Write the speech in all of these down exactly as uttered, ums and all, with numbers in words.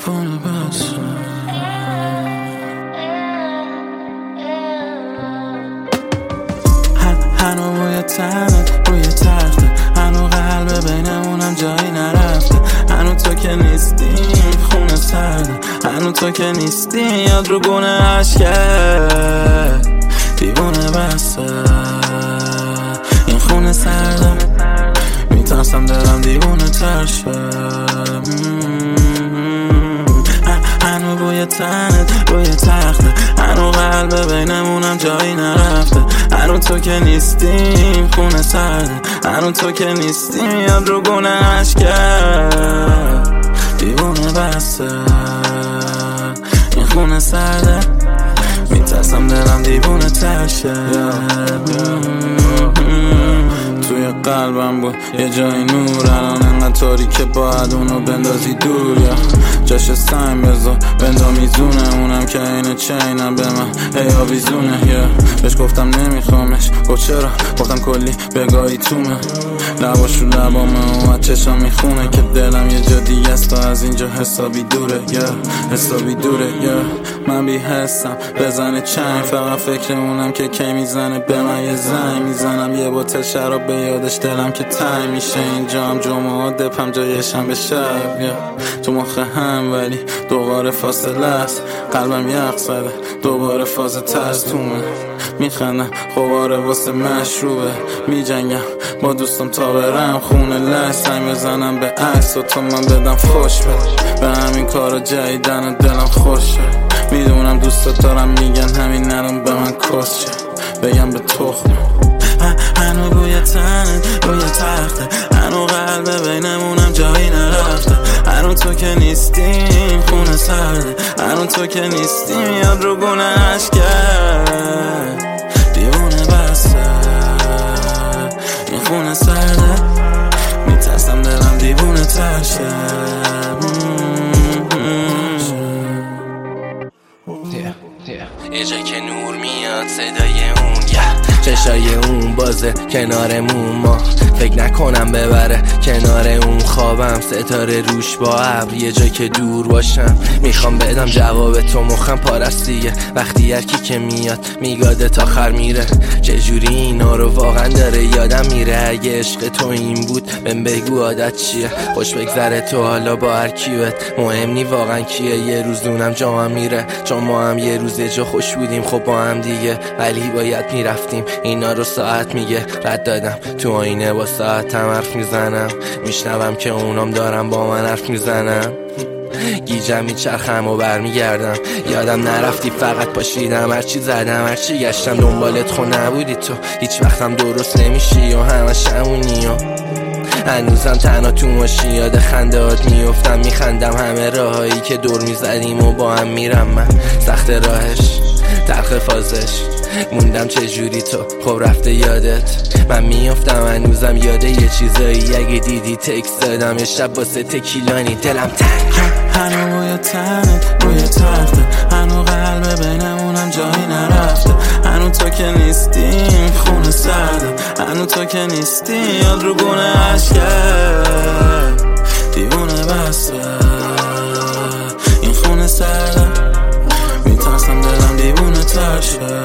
دیوونه بسه هنو بوی تنت روی تخته، هنو قلب بینمونم جایی نرفته، هنو تو که نیستیم خونه سرده، هنو تو که نیستی یاد رو گونه عشقه دیوونه بسه این خونه سرده میترسم دلم دیوونه تر شه هنو بوی تنت روی تخته، هنو قلب بینمونم جایی نرفته، هنو تو که نیستیم خونه سرده، هنو تو که نیستیم یاد رو گونه عشقه دیوونه بسه این خونه سرده میترسم دلم دیوونه تر شه توی قلبم بود یه جای نور، الان انقدر تاریکه باید اونو بندازی دور یا جاش سنگ بذار بندا میزونه، اونم که اینه چینم به من هی آویزونه یا بهش گفتم نمیخوامش، گفت چرا؟ گفتم کلی بگاهی تومه، لباشو لبامه و چشم میخونه که دلم یه جا دیگه است تا از اینجا حسابی دوره یا حسابی دوره یا من بی حسم بزنه چنگ، فقط فکر اونم که کی میزنه به من یه زنگ میزنم، یه بوتل شراب به یادش دلم که تنگ میشه، اینجا هم جمعه دپم جایشم به شب یا تو مخ هم ولی دوباره فاصله است، قلبم یخ زده دوباره فاز ترس تومه، میخندم خوباره واسه مشروبه، میجنگم با دوستم تا برم خونه لش، سنگ بزنم به عکس و تو من بدم خوش بده به همین کارا جدیدن و دلم خوشه، میدونم دوستا دارم میگن همین الان به من کسشه بگم به تخم هنو بوی تنت روی تخته، هنو قلب بینمونم جایی نرفته، هنو تو که نیستیم خونه سرده، هنو تو که نیستیم یاد رو گونه عشقه دیوونه بسته این خونه سرده میترسم دلم دیوونه تر شه یه جایی که نور میاد صدای اون yeah. چشای اون بازه کنارمون، ما فکر نکنم ببره کنار اون، خوابم ستاره روش با ابر، یه جایی که دور باشم میخوام بدم جواب تو، مخم پارستیه وقتی هرکی که میاد میگاده تا خر میره، چجوری اینا رو واقعا داره یادم میره، اگه عشق تو این بود بهم بگو عادت چیه، خوش بگذره تو حالا با هر کیوت، مهم نی واقعا کیه، یه روز دونم جا میره چون ما هم یه روز جا خوش بودیم خب با هم دیگه، ولی باید میرفتیم اینا رو ساعت میگه رد دادم، تو آینه با ساعتم حرف میزنم، میشنوم که اونام دارم با من حرف میزنم، گیجم میچرخم و برمیگردم، یادم نرفتی فقط پاشیدم، هرچی زدم هرچی گشتم دنبالت خو نبودی تو، هیچ وقتم درست نمیشی و همش همونی و هنوزم تنها تو ماشین یاد خندهات میفتم، میخندم همه راهایی که دور میزدیم و با هم میرم من، سخت راهش تلخ فازش موندم چجوری تو خب رفته یادت، من میافتم هنوزم یاده یه چیزایی، اگه دیدی تکست دادم یه شب واسه تکیلانی دلم تنگ هنو بوی تنت روی تخته، هنو قلب بینمونم جایی نرفته، هنو تو که نیستیم خونه سرده، هنو تو که نیستی یاد رو گونه عشقه دیوونه بسته این خونه سرده میترسم دلم دیوونه تر شه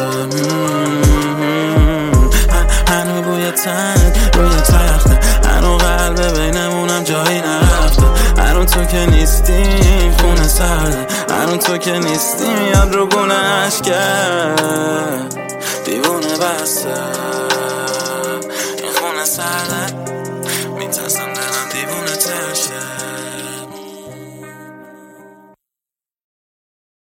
هنو بوی تنت روی تخته، هنو قلب بینمونم جایی نرفته، هنو تو که نیستیم خونه سرده، هنو تو که نیستیم یاد رو گونه عشقه دیوونه بسته این خونه سرده